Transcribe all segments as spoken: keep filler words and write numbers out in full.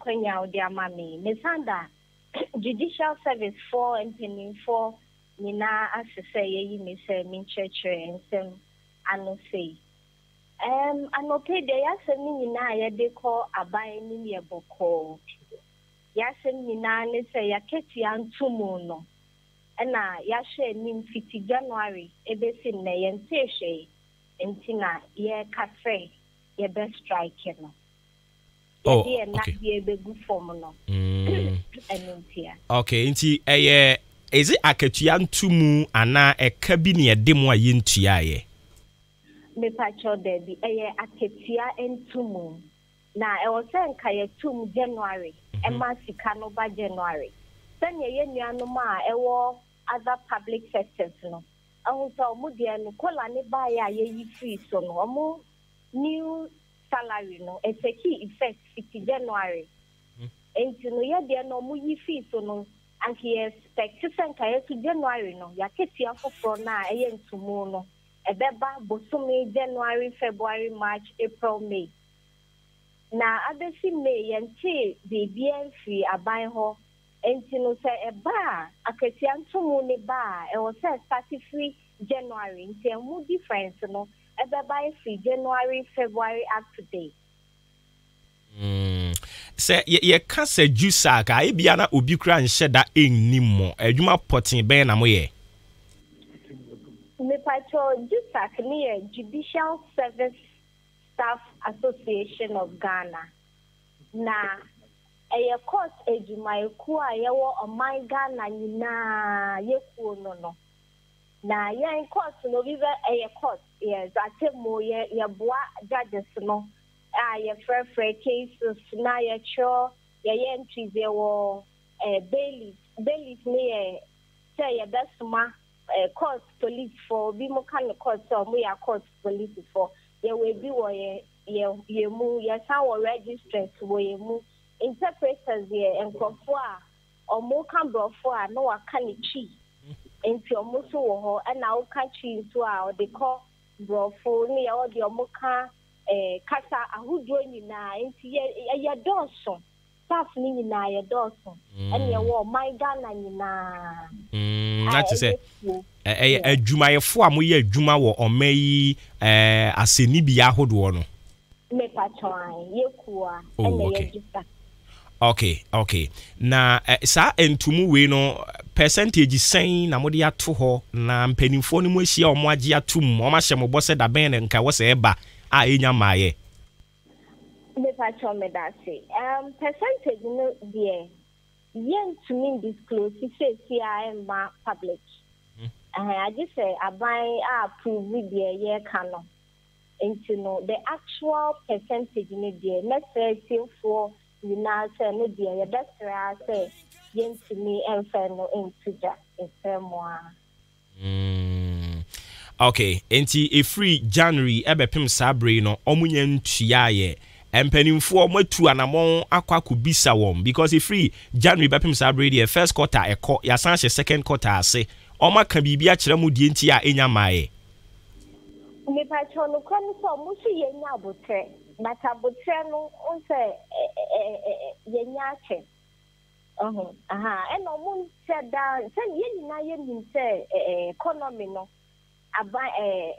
kwanya odi amame mesanda judicial service for and for nina asese yi me say me churchere nsem ano sei um anope de yasem nina ye de call aban ni ye boko yasem nina ne say yaketi antumu no na yahwe ni fifty January ebesi na ye ntehwe entina ye kafe ye best strike no. Oh, okay. Mm. Okay, inti eye is it akatua ntumu ana eka bi ne yede mo aye ntua ye? Me pacho debi eye akatua ntumu na e wo se nka ye tum January e ma sika no ba January. Sanya ye nuanom a e wo other public sectors no. Ahu so mu de no kola ne ba ya ye yi free so no omo new salary no it's a key effect fifty January. And you know yeah there no mu yi fee so no and he expect to send to January no ya ketia for na e ntumu no e beba bosome January, February, March, April, May. Na abesi May yente baby free aban ho enti no say e ba aketia ntumu ne ba e was start free January nti mu difference no everybody free January, February up to date. Mm. Say ye ye ka se juice ka e bia na obi kura nhye da enni mo adwuma potin ben na mo ye. Me pacho juice ni Judicial Service Staff Association of Ghana. Na e court ejuma eku a ye wo oman Ghana nyina ye ku no no. Na ye court no bi e court yes atemo ye ye boa judges no a ye fair fair cases na ye cho ye ye entries ye wo eh bailiff bailiff ni ye say ye besma eh court police for bi mo kan court so mo ya court police for ye we bi wo ye ye ye mu ye san wo registrars wo ye mu interpreters ye enkofo a omo kan brofo a no wa kan chi enti omo so wo ho na wo ka chi so a they call brofo ni ya wo de omo ka eh kasa ahudo nyina enti ye ye donso staff ni nyina ye donso ene ye wo my Ghana nyina mm that is it eh adwumayefo a mo ye adwuma wo omayi eh aseni bia hodo no me patron ye kuwa ene ye jista. Okay, okay. Na uh, sa entumu we no percentage sen na mode ato ho na mpanimfo no mu ahia o mo age atum o ma hye mo bose da ben nka wo se eba a enya maaye. Me patron me that say um percentage no there yen to me disclose say C I M public. Mm. Uh, I just say abai approve the year canon. And you know the actual percentage in there let's say for you now say no dear that's why I say yen to me and no into just a more. Mm. Okay, enti e free January ebepem sabre no omunye ntua ye empanimfo matu anamon akwa kubisa wom because e free January bepem sabre the first quarter eko ya sanche second quarter ase oma ka bibia kire mu die ntia enya maaye. Me pa chono kwani so mu su yenya abotre but abotre no on say yenya che oh aha e no mu se da se yenyi na yenyi se economy no aba eh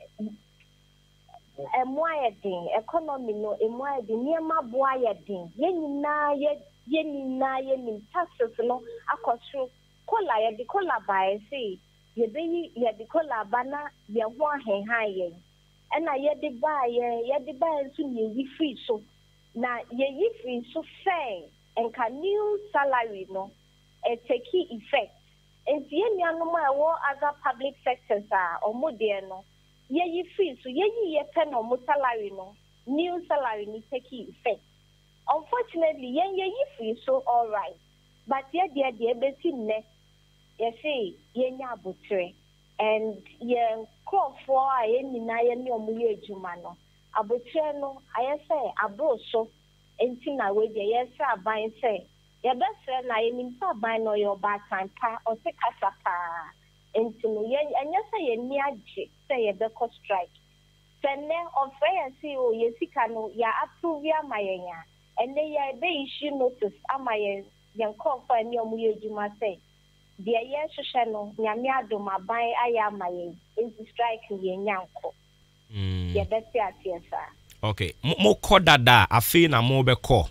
emoyedin economy no emoyedin niema boayedin yenyi na ye yenyi na yenyi taxes no akosro kola ye di kola ba say ye be ye di kola bana ye ho ahenhan ye ena ye di ba ye ye di ba nso ye yi free so na ye yi free so fair enka new salary no e take effect and ye nuanom a wo other public sectors a omo de no ye yi free so ye yi ye pen omo salary no new salary ni take effect. Unfortunately ye ye yi free so all right but ye de de be ti ne ye say ye nya abotre and ye call for a ye nyina ye ne omo ye adwuma no abotre no aye say abro so enti na we de ye say aban say ye best na ye nim say aban no your bad time pa o se kasa pa enti no ye anya say ye ni age say ye be co strike sene of fair see o ye sika no ya approve ya mayenya and they are they issue notice. Am I young confer near Muyajuma say, dear yes, Shano, Yamiado, my buy, I am my is striking ye yanko. Yeah, that's yes, sir. Okay, mo koda da afi na mo be ko.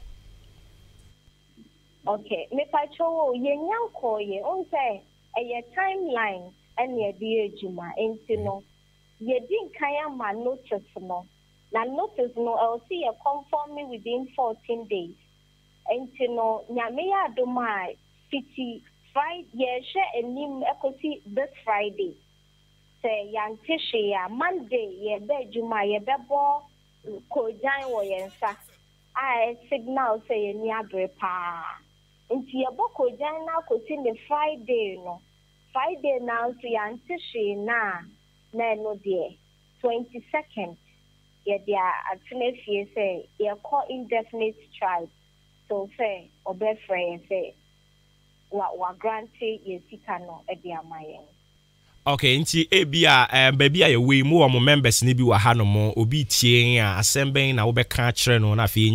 Okay, me pacho ye yanko ye on say a timeline and ye dear Juma into no. Ye didn't kaya ma notice no. Na notice no, I'll see a conforming within fourteen days. And you know, Nyamea do my city Friday, ye share a name equity this Friday. Say, Yan Tishia, Monday, ye be Juma, ye bebo, ko jan wo yensa. I signal say, Niabre pa. Into your book, jan now could see the Friday, no. Friday now, so Yan Tishia na, na no dear. twenty-second. Yeah, they are actually say they are called indefinite tribe. So say or be free say what what granted ye sikano e dia mayen. Okay, nti ebia eh baby aye we mu o members ni bi wa ha no mo obi tie a asem ben na wo be ka kire no na afi